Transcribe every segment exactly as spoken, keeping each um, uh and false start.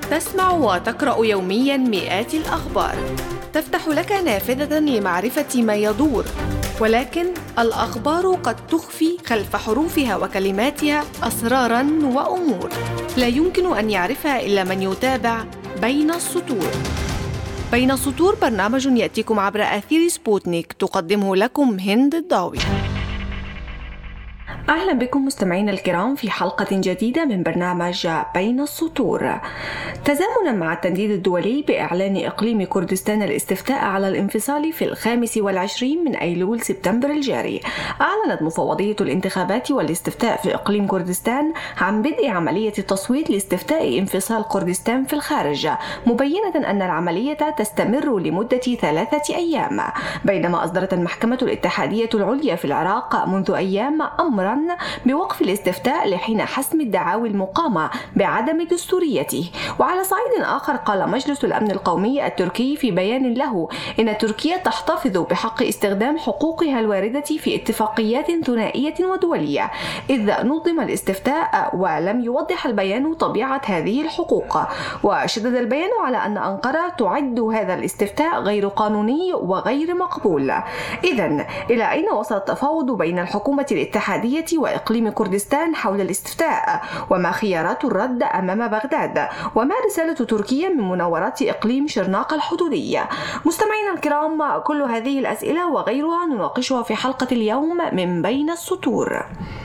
تسمع وتقرأ يومياً مئات الأخبار، تفتح لك نافذة لمعرفة ما يدور، ولكن الأخبار قد تخفي خلف حروفها وكلماتها أسراراً وأمور لا يمكن أن يعرفها إلا من يتابع بين السطور. بين السطور برنامج يأتيكم عبر أثير سبوتنيك، تقدمه لكم هند الضاوي. أهلا بكم مستمعينا الكرام في حلقة جديدة من برنامج بين السطور. تزامنا مع التنديد الدولي بإعلان إقليم كردستان الاستفتاء على الانفصال في الخامس والعشرين من أيلول سبتمبر الجاري، أعلنت مفوضية الانتخابات والاستفتاء في إقليم كردستان عن بدء عملية التصويت لاستفتاء انفصال كردستان في الخارج، مبينة أن العملية تستمر لمدة ثلاثة أيام. بينما أصدرت المحكمة الاتحادية العليا في العراق منذ أيام أمرا بوقف الاستفتاء لحين حسم الدعاوي المقامة بعدم دستوريته. وعلى صعيد آخر، قال مجلس الأمن القومي التركي في بيان له إن تركيا تحتفظ بحق استخدام حقوقها الواردة في اتفاقيات ثنائية ودولية، إذ نظم الاستفتاء ولم يوضح البيان طبيعة هذه الحقوق. وشدد البيان على أن أنقرة تعد هذا الاستفتاء غير قانوني وغير مقبول. إذن إلى أين وصل التفاوض بين الحكومة الاتحادية وإقليم كردستان حول الاستفتاء؟ وما خيارات الرد أمام بغداد؟ وما رسالة تركيا من مناورات إقليم شرناق الحدودية؟ مستمعينا الكرام، كل هذه الأسئلة وغيرها نناقشها في حلقة اليوم من بين السطور.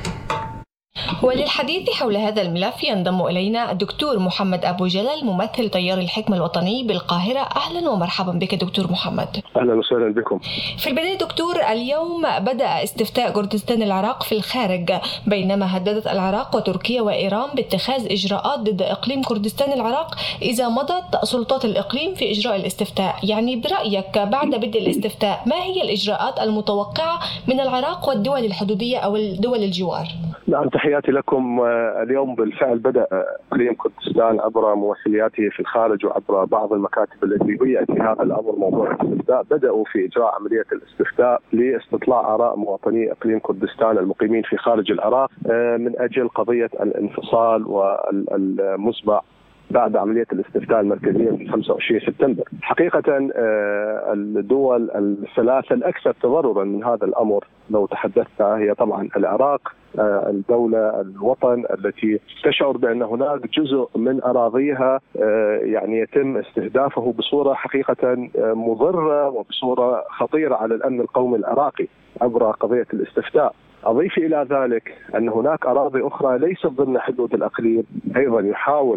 وللحديث حول هذا الملف ينضم إلينا الدكتور محمد أبو جلال، ممثل تيار الحكمة الوطني بالقاهرة. أهلا ومرحبا بك دكتور محمد. أهلا وسهلا بكم. في البداية دكتور، اليوم بدأ استفتاء كردستان العراق في الخارج، بينما هددت العراق وتركيا وإيران باتخاذ إجراءات ضد إقليم كردستان العراق إذا مضت سلطات الإقليم في إجراء الاستفتاء. يعني برأيك بعد بدء الاستفتاء ما هي الإجراءات المتوقعة من العراق والدول الحدودية أو الدول الجوار؟ نعم، تحياتي لكم. اليوم بالفعل بدأ إقليم كردستان عبر ممثلياته في الخارج وعبر بعض المكاتب التي هيئت في هذا الأمر موضوع الاستفتاء، بدأوا في إجراء عملية الاستفتاء لاستطلاع آراء مواطني إقليم كردستان المقيمين في خارج العراق من أجل قضية الانفصال والمسبق بعد عملية الاستفتاء المركزية في خمسة وعشرين سبتمبر. حقيقة الدول الثلاثة الأكثر تضررا من هذا الأمر لو تحدثنا هي طبعا العراق، الدولة الوطن التي تشعر بأن هناك جزء من أراضيها يعني يتم استهدافه بصورة حقيقة مضرة وبصورة خطيرة على الأمن القومي العراقي عبر قضية الاستفتاء. أضيف إلى ذلك أن هناك أراضي أخرى ليست ضمن حدود الإقليم أيضا يحاول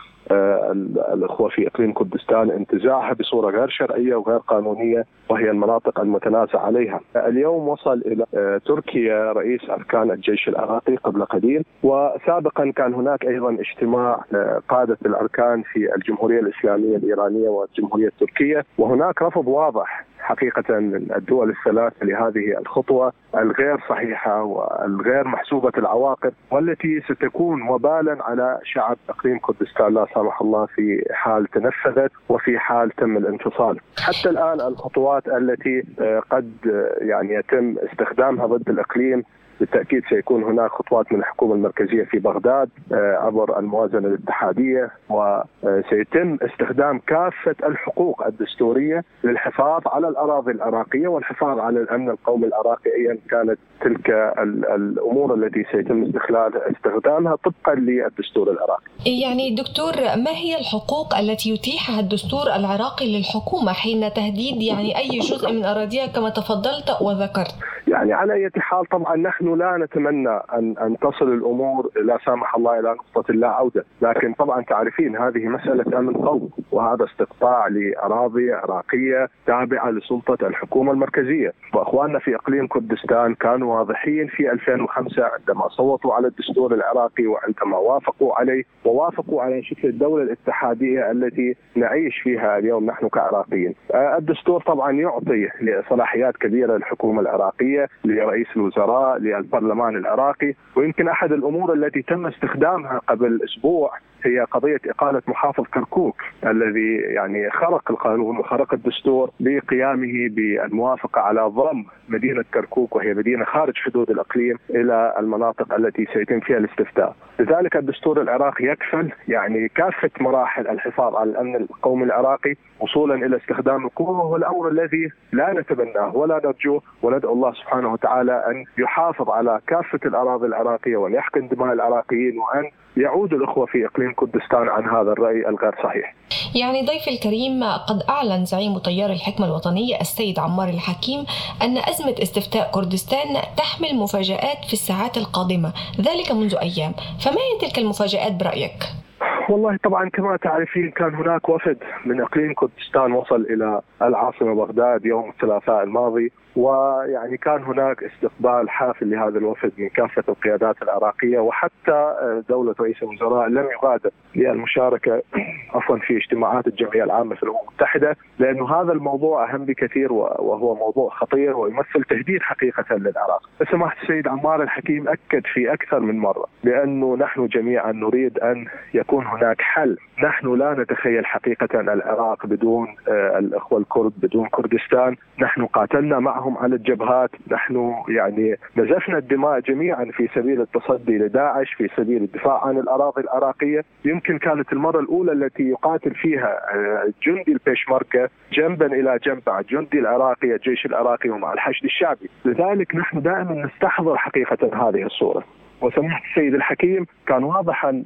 الأخوة في إقليم كردستان انتزاعها بصورة غير شرعية وغير قانونية، وهي المناطق المتنازع عليها. اليوم وصل إلى تركيا رئيس أركان الجيش العراقي قبل قليل، وسابقا كان هناك أيضا اجتماع قادة الأركان في الجمهورية الإسلامية الإيرانية والجمهورية التركية، وهناك رفض واضح حقيقة من الدول الثلاث لهذه الخطوة الغير صحيحة والغير محسوبة العواقب، والتي ستكون وبالا على شعب إقليم كردستان لا سمح الله في حال تنفذت وفي حال تم الانفصال. حتى الآن الخطوات التي قد يعني يتم استخدامها ضد الإقليم بالتأكيد سيكون هناك خطوات من الحكومة المركزية في بغداد عبر الموازنة الاتحادية، وسيتم استخدام كافة الحقوق الدستورية للحفاظ على الأراضي العراقية والحفاظ على الأمن القومي العراقي أيا كانت تلك الأمور التي سيتم استخدامها طبقا للدستور العراقي. يعني دكتور، ما هي الحقوق التي يتيحها الدستور العراقي للحكومة حين تهديد يعني أي جزء من أراضيها كما تفضلت وذكرت؟ يعني على أي حال طبعا نحن لا نتمنى أن أن تصل الأمور لا سامح الله إلى نقطة لا عودة، لكن طبعا تعرفين هذه مسألة أمن قومي، وهذا استقطاع لأراضي عراقية تابعة لسلطة الحكومة المركزية. وأخواننا في إقليم كردستان كانوا واضحين في ألفين وخمسة عندما صوتوا على الدستور العراقي وعندما وافقوا عليه ووافقوا على شكل الدولة الاتحادية التي نعيش فيها اليوم نحن كعراقيين. الدستور طبعا يعطي صلاحيات كبيرة للحكومة العراقية، لرئيس الوزراء، للبرلمان العراقي. ويمكن أحد الأمور التي تم استخدامها قبل أسبوع هي قضية إقالة محافظ كركوك الذي يعني خرق القانون وخرق الدستور بقيامه بالموافقة على ضم مدينة كركوك وهي مدينة خارج حدود الإقليم إلى المناطق التي سيتم فيها الاستفتاء. لذلك الدستور العراقي يكفل يعني كافة مراحل الحفاظ على الأمن القومي العراقي وصولا إلى استخدام القوة، وهو الأمر الذي لا نتبناه ولا نرجوه، وندعو الله سبحانه وتعالى أن يحافظ على كافة الأراضي العراقية وأن يحقن دماء العراقيين وأن يعود الأخوة في إقليم كردستان عن هذا الرأي الغير صحيح. يعني ضيف الكريم، قد أعلن زعيم تيار الحكمة الوطنية السيد عمار الحكيم أن أزمة استفتاء كردستان تحمل مفاجآت في الساعات القادمة، ذلك منذ أيام، فما هي تلك المفاجآت برأيك؟ والله طبعا كما تعرفين كان هناك وفد من إقليم كردستان وصل إلى العاصمة بغداد يوم الثلاثاء الماضي، ويعني كان هناك استقبال حافل لهذا الوفد من كافة القيادات العراقية، وحتى دولة رئيس الوزراء لم يغادر للمشاركة عفوا في اجتماعات الجمعية العامة في الأمم المتحدة، لأنه هذا الموضوع أهم بكثير وهو موضوع خطير ويمثل تهديد حقيقة للعراق. سماحة السيد عمار الحكيم أكد في أكثر من مرة بأنه نحن جميعا نريد أن يكون هناك حل. نحن لا نتخيل حقيقة العراق بدون الأخوة الكرد، بدون كردستان. نحن قاتلنا معهم على الجبهات، نحن يعني نزفنا الدماء جميعا في سبيل التصدي لداعش، في سبيل الدفاع عن الأراضي العراقية. يمكن كانت المرة الأولى التي يقاتل فيها جندي البيشمركة جنبا إلى جنب مع الجندي العراقي، الجيش العراقي ومع الحشد الشعبي. لذلك نحن دائما نستحضر حقيقة هذه الصورة. وسماحة السيد الحكيم كان واضحا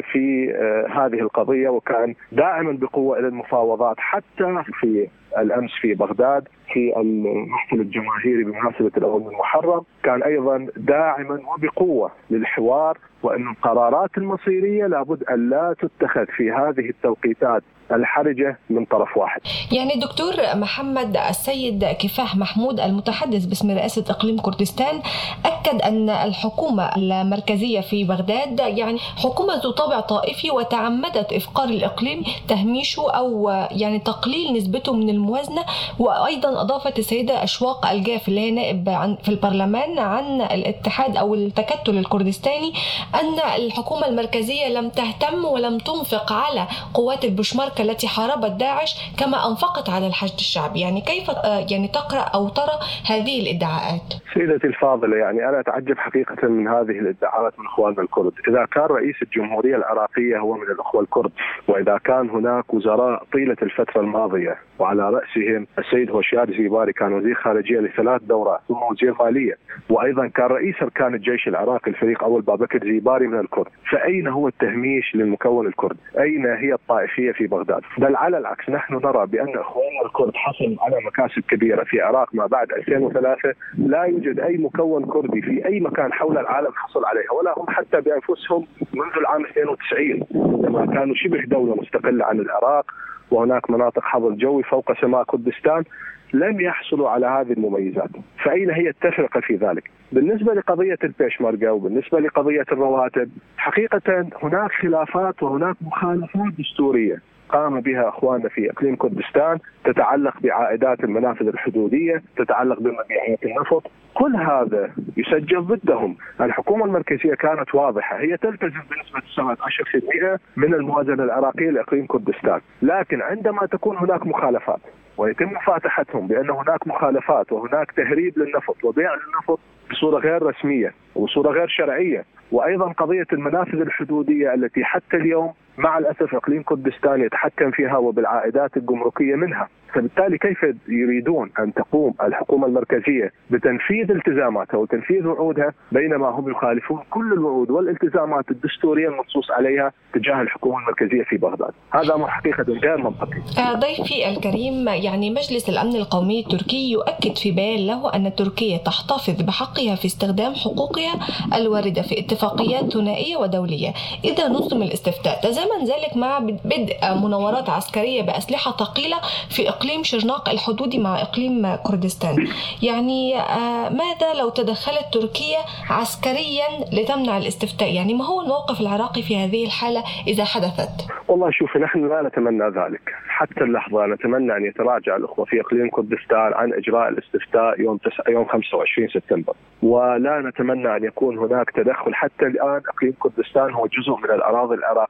في هذه القضية وكان داعما بقوة إلى المفاوضات، حتى في الأمس في بغداد في المحفل الجماهيري بمناسبة الأول من محرم كان أيضا داعما وبقوة للحوار، وأن القرارات المصيرية لابد أن لا تتخذ في هذه التوقيتات الحرجة من طرف واحد. يعني دكتور محمد، السيد كفاح محمود المتحدث باسم رئاسة إقليم كردستان أكد أن الحكومة المركزية في بغداد يعني حكومة ذو طابع طائفي، وتعمدت إفقار الإقليم، تهميشه أو يعني تقليل نسبته من الموازنة. وأيضا أضافت السيدة أشواق الجاف اللي هي نائب عن في البرلمان عن الاتحاد أو التكتل الكردستاني أن الحكومة المركزية لم تهتم ولم تنفق على قوات البشمركة التي حاربت داعش كما أنفقت على الحشد الشعبي. يعني كيف يعني تقرأ أو ترى هذه الادعاءات؟ سيدتي الفاضلة، يعني أنا أتعجب حقيقة من هذه الادعاءات من إخواننا الكرد. إذا كان رئيس الجمهورية العراقية هو من الأخوة الكرد، وإذا كان هناك وزراء طيلة الفترة الماضية وعلى رأسهم السيد هوشيار زيباري كان وزير خارجية لثلاث دورات ثم وزير مالية، وأيضا كان رئيس أركان الجيش العراقي الفريق أول بابكر زيباري من الكرد، فأين هو التهميش للمكون الكرد؟ أين هي الطائفية في بغداد؟ بل على العكس، نحن نرى بأن إخواننا الكرد حصلوا على مكاسب كبيرة في العراق ما بعد ألفين وثلاثة، لا يوجد أي مكون كردي في أي مكان حول العالم حصل عليها، ولا هم حتى بأنفسهم منذ العام اثنين وتسعين لما كانوا شبه دولة مستقلة عن العراق وهناك مناطق حظر جوي فوق سماء كردستان لم يحصلوا على هذه المميزات. فأين هي التفرقة في ذلك؟ بالنسبة لقضية البيشمركة وبالنسبة لقضية الرواتب، حقيقة هناك خلافات وهناك مخالفات دستورية قام بها أخواننا في إقليم كردستان تتعلق بعائدات المنافذ الحدودية، تتعلق بمبيعات النفط، كل هذا يسجل ضدهم. الحكومة المركزية كانت واضحة، هي تلتزم بنسبة سبعة عشر بالمئة من الموازنة العراقية لإقليم كردستان، لكن عندما تكون هناك مخالفات ويتم مفاتحتهم بأن هناك مخالفات وهناك تهريب للنفط وبيع للنفط بصورة غير رسمية وصورة غير شرعية، وأيضا قضية المنافذ الحدودية التي حتى اليوم مع الأسف إقليم كردستان يتحكم فيها وبالعائدات الجمركية منها، فبالتالي كيف يريدون أن تقوم الحكومة المركزية بتنفيذ التزاماتها وتنفيذ وعودها بينما هم يخالفون كل الوعود والالتزامات الدستورية المنصوص عليها تجاه الحكومة المركزية في بغداد؟ هذا أمر حقيقة غير منطقي. ضيفي الكريم، يعني مجلس الأمن القومي التركي يؤكد في بيان له أن تركيا تحتفظ بحقها في استخدام حقوقها الواردة في اتفاقيات ثنائية ودولية إذا نظم الاستفتاء. تزامن ذلك مع بدء مناورات عسكرية بأسلحة ثقيلة في إقليم شرناق الحدودي مع إقليم كردستان. يعني آه ماذا لو تدخلت تركيا عسكريا لتمنع الاستفتاء؟ يعني ما هو الموقف العراقي في هذه الحالة إذا حدثت؟ والله شوفي، نحن لا نتمنى ذلك حتى اللحظة. نتمنى أن يتراجع الأخوة في إقليم كردستان عن إجراء الاستفتاء يوم تسعة يوم خمسة وعشرين سبتمبر، ولا نتمنى أن يكون هناك تدخل. حتى الآن إقليم كردستان هو جزء من الأراضي العراقية،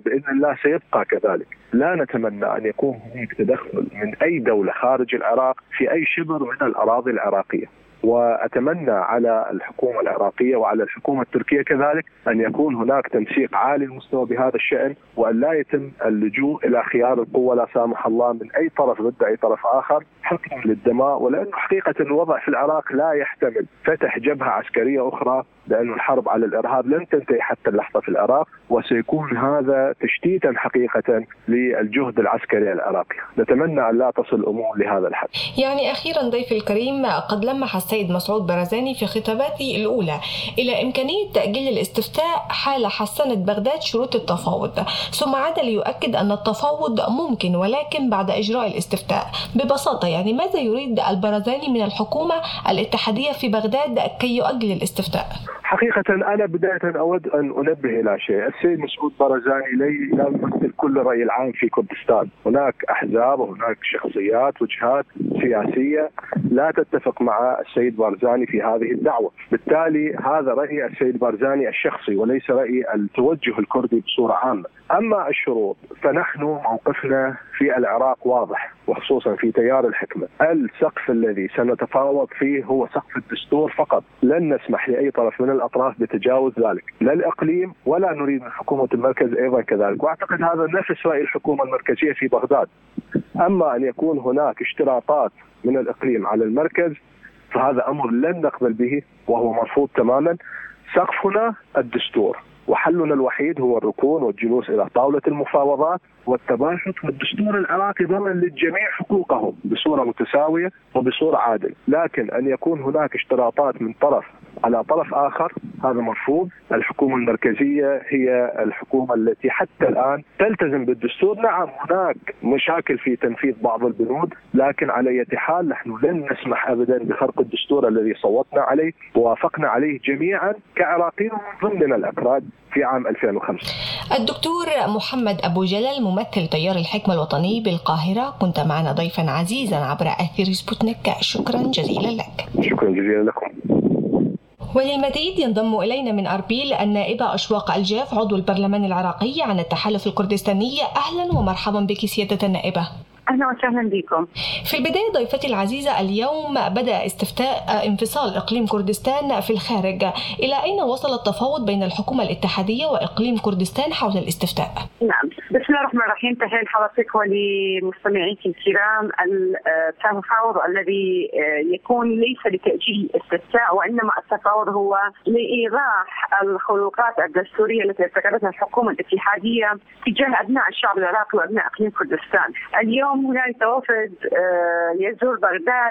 بإذن الله سيبقى كذلك. لا نتمنى أن يكون هناك تدخل من أي دولة خارج العراق في أي شبر من الأراضي العراقية، وأتمنى على الحكومة العراقية وعلى الحكومة التركية كذلك أن يكون هناك تنسيق عالي المستوى بهذا الشأن، وأن لا يتم اللجوء إلى خيار القوة لا سامح الله من أي طرف ضد أي طرف آخر حقنا للدماء. ولأنه حقيقة الوضع في العراق لا يحتمل فتح جبهة عسكرية أخرى، لأن الحرب على الإرهاب لن تنتهي حتى اللحظة في العراق، وسيكون هذا تشتيتا حقيقة للجهد العسكري العراقي. نتمنى أن لا تصل الأمور لهذا الحد. يعني أخيرا ضيف الكريم، قد لمح السيد مسعود برزاني في خطاباته الأولى إلى إمكانية تأجيل الاستفتاء حال حسنت بغداد شروط التفاوض، ثم عاد ليؤكد أن التفاوض ممكن ولكن بعد إجراء الاستفتاء. ببساطة يعني ماذا يريد البرزاني من الحكومة الاتحادية في بغداد كي يؤجل الاستفتاء؟ حقيقة أنا بداية أود أن أنبه إلى شيء. السيد مسعود برزاني لا يمثل كل الرأي العام في كردستان. هناك أحزاب وهناك شخصيات وجهات سياسية لا تتفق مع السيد برزاني في هذه الدعوة، بالتالي هذا رأي السيد برزاني الشخصي وليس رأي التوجه الكردي بصورة عامة. أما الشروط فنحن موقفنا في العراق واضح، وخصوصا في تيار الحكمة. السقف الذي سنتفاوض فيه هو سقف الدستور فقط، لن نسمح لأي طرف من الأطراف بتجاوز ذلك، لا الإقليم ولا نريد من حكومة المركز أيضا كذلك، وأعتقد هذا نفس رأي الحكومة المركزية في بغداد. أما أن يكون هناك اشتراطات من الإقليم على المركز فهذا أمر لن نقبل به وهو مرفوض تماما. سقفنا الدستور، وحلنا الوحيد هو الركون والجلوس إلى طاولة المفاوضات والتباحث، والدستور العراقي ضمن للجميع حقوقهم بصورة متساوية وبصورة عادلة. لكن أن يكون هناك اشتراطات من طرف على طرف آخر هذا مرفوض. الحكومة المركزية هي الحكومة التي حتى الآن تلتزم بالدستور. نعم هناك مشاكل في تنفيذ بعض البنود، لكن على أي حال نحن لن نسمح أبدا بخرق الدستور الذي صوتنا عليه ووافقنا عليه جميعا كعراقيين من ضمننا الأكراد في عام ألفين وخمسة. الدكتور محمد أبو جلال ممثل تيار الحكمة الوطني بالقاهرة، كنت معنا ضيفا عزيزا عبر أثير سبوتنيك، شكرا جزيلا لك. شكرا جزيلا لكم. وللمزيد ينضم إلينا من أربيل النائبة أشواق الجاف عضو البرلمان العراقي عن التحالف الكردستاني. أهلا ومرحبا بك سيادة النائبة. أهلا وسهلا بكم. في البداية ضيفتي العزيزة، اليوم بدأ استفتاء انفصال إقليم كردستان في الخارج، إلى أين وصل التفاوض بين الحكومة الاتحادية وإقليم كردستان حول الاستفتاء؟ نعم، بسم الله الرحمن الرحيم. تحية لحضرتك ولمستمعيك الكرام. التفاوض الذي يكون ليس لتأجيل الاستفتاء، وإنما التفاوض هو لإيضاح الخروقات الدستورية التي ارتكبتها الحكومة الاتحادية تجاه أبناء الشعب العراقي وأبناء إقليم كردستان. اليوم هناك وفد يزور بغداد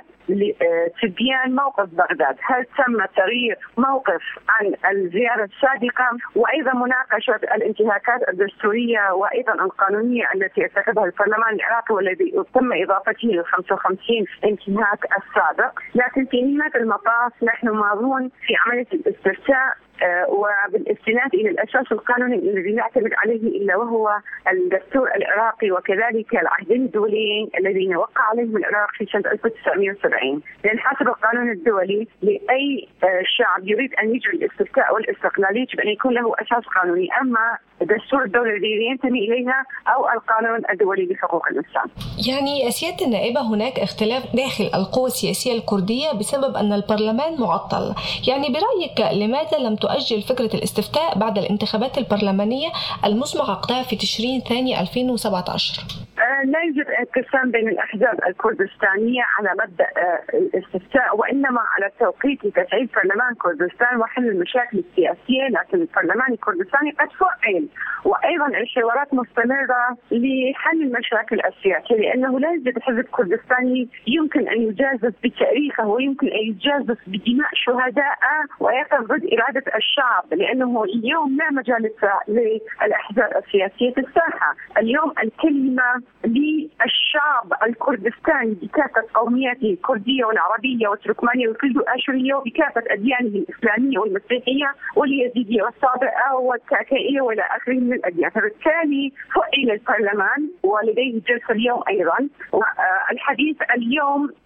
لتبيان موقف بغداد. هل تم تغيير موقف عن الزيارة السابقة، وأيضا مناقشة الانتهاكات الدستورية وأيضا القانونية التي ارتكبها البرلمان العراقي والذي تم إضافته لل خمسة وخمسين انتهاك السابق. لكن في نهاية المطاف نحن ماضون في عملية الاستفتاء وبالاستناد إلى الأساس القانوني الذي نعتمد عليه إلا وهو الدستور العراقي، وكذلك العهدين الدوليين الذين وقع عليهم العراق في سنة ألف وتسعمائة وسبعين. لأن حسب القانون الدولي لأي شعب يريد أن يجري الاستفتاء والاستقلال يجب أن يكون له أساس قانوني، أما الدستور الدولي الذي ينتمي إليها أو القانون الدولي بحقوق الإنسان. يعني سيادة النائبة، هناك اختلاف داخل القوى السياسية الكردية بسبب أن البرلمان معطل. يعني برأيك لماذا لم تؤجل فكرة الاستفتاء بعد الانتخابات البرلمانية المسمى عقدها في تشرين ثاني ألفين وسبعة عشر؟ لا يوجد انقسام بين الأحزاب الكردستانية على مبدأ الاستفتاء، وإنما على توقيت تسعيد برلمان كردستان وحل المشاكل السياسية. لكن البرلمان الكردستاني قد فعل، وأيضا الحوارات مستمرة لحل المشاكل السياسية، لأنه لا يوجد حزب كردستاني يمكن أن يجازف بتاريخه ويمكن أن يجازف بدماء شهداء ويقف ضد إرادة الشعب، لأنه اليوم لا مجال للأحزاب السياسية في الساحة. اليوم الكلمة للشعب الكردستاني بكافة قومياته الكردية والعربية والتركمانية والكلد والآشورية وبكافة أديانه الإسلامية والمسيحية واليزيدية والصابئة والكاكائية وإلى آخره من الأديان. فبالتالي فعل البرلمان ولديه جلسة اليوم أيضا. الحديث اليوم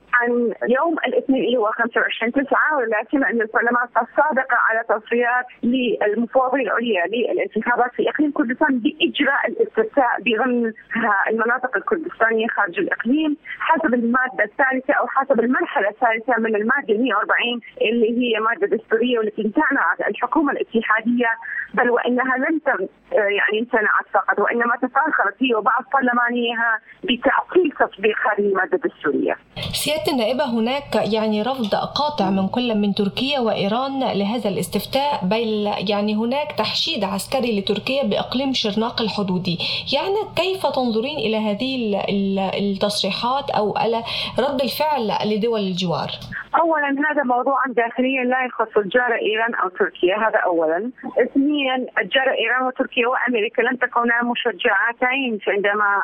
عن يوم الاثنين اللي هو خمسة وعشرين تسعة، ولكن أن البرلمان السابقة على تصفيات للمفوضية العليا للانتخابات في إقليم كردستان بإجراء الاستفتاء بضمن المناطق الكردستانية خارج الإقليم حسب المادة الثالثة أو حسب المرحلة الثالثة من المادة مئة وأربعين اللي هي مادة دستورية، والتي امتنعت الحكومة الاتحادية، بل وإنها لم يعني امتنعت فقط، وإنما تفاخرت هي وبعض برلمانيها بتعطيل تطبيق هذه المادة الدستورية. سيادة النائبة، هناك يعني رفض قاطع من كل من تركيا وإيران لهذا الاستفتاء، بل يعني هناك تحشيد عسكري لتركيا بإقليم شرناق الحدودي، يعني كيف تنظرين إلى هذه التصريحات أو على رد الفعل لدول الجوار؟ أولا هذا موضوع داخليا لا يخص الجارة إيران أو تركيا، هذا أولا. اثنيا الجارة إيران وتركيا وأمريكا لم تكونا مشجعتين عندما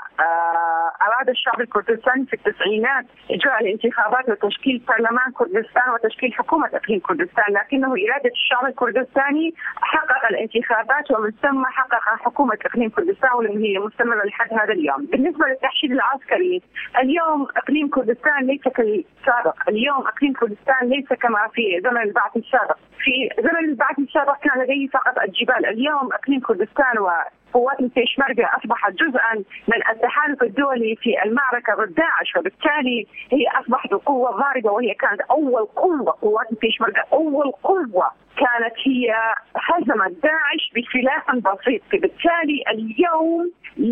أراد الشعب الكردستاني في التسعينات إجراء الانتخابات وتشكيل برلمان كردستان وتشكيل حكومة إقليم كردستان، لكنه إرادة الشعب الكردستاني حقق الانتخابات ومن ثم حقق حكومة إقليم كردستان، واللي هي مستمرة لحد هذا اليوم. بالنسبة للتحشيد العسكري، اليوم إقليم كردستان ليس كالسابق، اليوم إقليم كردستان ليس كما في زمن البعث السابق. في زمن البعث السابق كان لديه فقط الجبال، اليوم إقليم كردستان و قوات البيشمركة أصبحت جزءا من التحالف الدولي في المعركة ضد داعش، وبالتالي هي أصبحت قوة ضاربة، وهي كانت أول قوة. قوات البيشمركة أول قوة كانت هي هزمت داعش بسلاح بسيط، بالتالي اليوم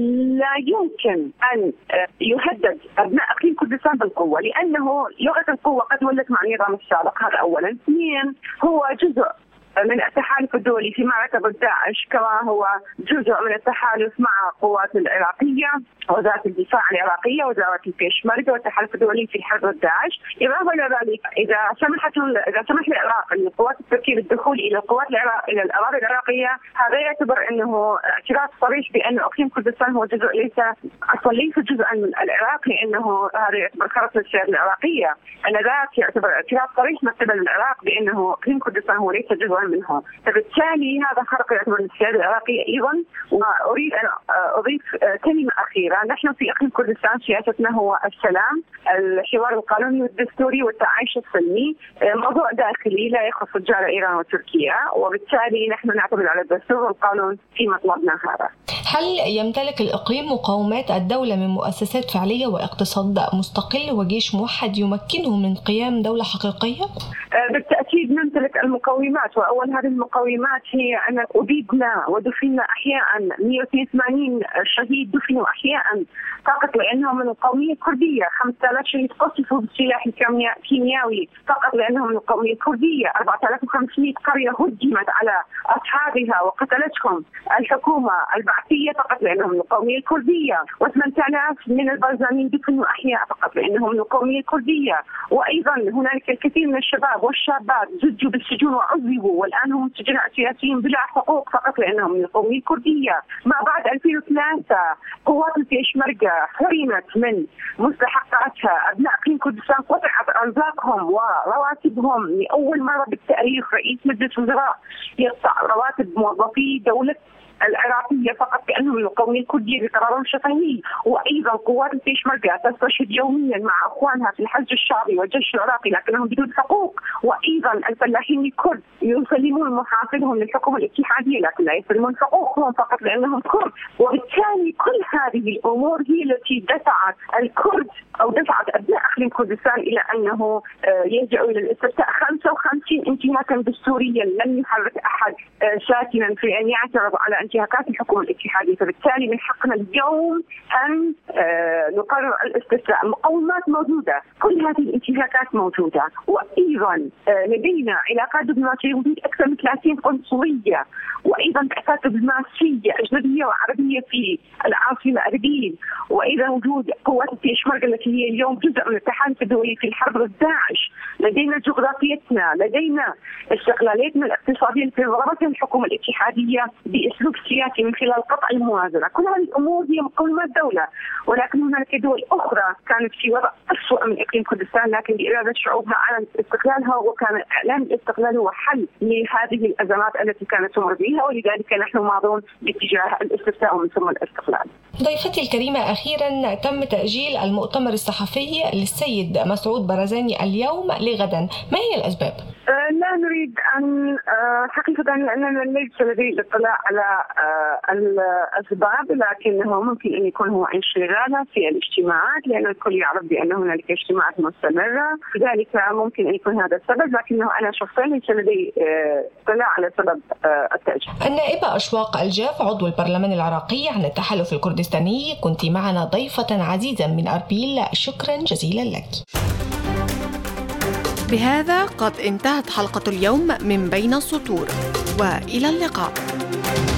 لا يمكن أن يهدد أبناء إقليم كردستان بالقوة، لأنه لغة القوة قد ولت مع النظام السابق، هذا أولا. اثنين، هو جزء من التحالف الدولي في معركة ضد داعش، كما هو جزء من التحالف مع القوات العراقية وزارة الدفاع العراقية وزارة البيشمركة والتحالف الدولي في حرب ضد داعش. إضافة إلى ذلك، إذا سمحت إذا سمح العراق للقوات التركية بالدخول إلى القوات العراق إلى الأراضي العراقية، هذا يعتبر أنه اعتراف صريح بأن إقليم كردستان هو جزء ليس أصلا ليس جزءا من العراق، لأنه هذا يعتبر خرق للسيادة العراقية. أن ذاك يعتبر اعتراف صريح من قبل العراق بأنه إقليم كردستان هو ليس جزءا منهم، فبالتالي هذا خرق يعتبر للسيادة العراقية أيضا. وأريد أن أضيف كلمة أخيرة، نحن في إقليم كردستان سياستنا هو السلام، الحوار القانوني والدستوري والتعايش السلمي، موضوع داخلي لا يخص الجارة إيران وتركيا، وبالتالي نحن نعتمد على الدستور والقانون في مطلبنا هذا. هل يمتلك الإقليم مقومات الدولة من مؤسسات فعلية واقتصاد مستقل وجيش موحد يمكنه من قيام دولة حقيقية؟ بالتأكيد نمتلك المقومات، وأول هذه المقومات هي أن أبيدنا ودفننا أحياء مئة واثنين وثمانين شهيد دفنوا أحياء فقط لأنهم من القومية الكردية، خمسة آلاف شهيد قصفوا بالسلاح الكيميائي فقط لأنهم من القومية الكردية، أربعة آلاف وخمسمئة قرية هدمت على أصحابها وقتلتهم الحكومة البعثية فقط لأنهم من القومية الكردية، وثمانية آلاف من البرزانيين دفنوا أحياء فقط لأنهم من القومية الكردية. وأيضا هنالك الكثير من الشباب والشابات زجوا بالسجون وعذبوا، والآن هم سجناء سياسيين بلا حقوق فقط لأنهم من القومية الكردية. ما بعد ألفين وثلاثة قوات البيشمركة حرمت من مستحقاتها، أبناء إقليم كردستان قطعت أرزاقهم ورواتبهم، لأول مرة بالتاريخ رئيس مجلس وزراء يقطع رواتب موظفي دولة العراقية فقط كأنهم من القومية الكردية بقرار شفهي. وأيضا قوات البيشمركة تستشهد يوميا مع أخوانها في الحشد الشعبي والجيش العراقي لكنهم بدون حقوق. وأيضا الفلاحين الكرد يسلمون محاصيلهم للحكومة الاتحادية لكن لا يسلمون حقوقهم فقط لأنهم كرد. وبالتالي كل هذه الأمور هي التي دفعت الكرد أو دفعت أبناء إقليم كردستان إلى أنه يلجأوا إلى الاستفتاء. خمسة وخمسين انتهاكا دستوريا لم يحرك أحد ساكنا في أن يعترض على انتهاكات الحكومة الاتحادية، فبالتالي من حقنا اليوم أن نقرر الاستفتاء. مقومات موجودة، كل هذه الانتهاكات موجودة، وأيضا لدينا علاقات دبلوماسية وجود أكثر من ثلاثين قنصلية، وأيضا بعثات دبلوماسية أجنبية وعربية في العاصمة أربيل، وأيضا وجود قوات البيشمركة التي هي اليوم جزء من التحالف الدولي في الحرب ضد داعش. لدينا جغرافيتنا، لدينا استقلاليتنا الاقتصادية التي ضربتها الحكومة الاتحادية بأسلوب التحالف السياسي من خلال قطع الموازنة. كل هذه الأمور هي مقومات دولة، ولكن هناك دول أخرى كانت في وضع أسوأ من إقليم كردستان، لكن بإرادة شعوبها أعلنت استقلالها، وكان إعلان الاستقلال هو حل لهذه الأزمات التي كانت تمر بها، ولذلك نحن ماضون باتجاه الاستفتاء ومن ثم الاستقلال. ضيفتي الكريمة، أخيرا تم تأجيل المؤتمر الصحفي للسيد مسعود برزاني اليوم لغدا، ما هي الأسباب؟ لا نريد أن حقيقة لأننا ليس لدي الاطلاع على الأسباب، لكنه ممكن أن يكون هو انشغال في الاجتماعات، لأن الكل يعرف بأن هنالك اجتماعات مستمرة، لذلك ممكن أن يكون هذا السبب، لكنه أنا شخصيا ليس لدي اطلاع على سبب التأجيل. النائبة أشواق الجاف عضو البرلمان العراقي عن التحالف الكردستاني، كنت معنا ضيفة عزيزة من أربيل، شكرا جزيلا لك. بهذا قد انتهت حلقة اليوم من بين السطور، وإلى اللقاء.